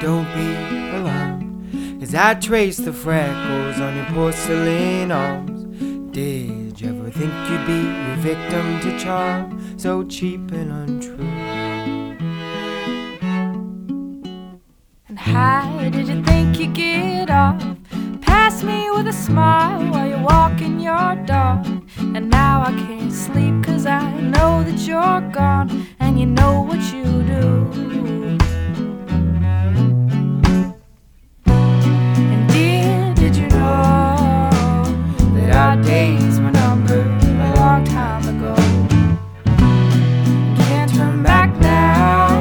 don't be alarmed, as I trace the freckles on your porcelain arms. Did you ever think you'd be a victim to charm so cheap and untrue? And how did you think you'd get off? Pass me with a smile while you're walking your dog. And now I can't sleep 'cause I know that you're gone.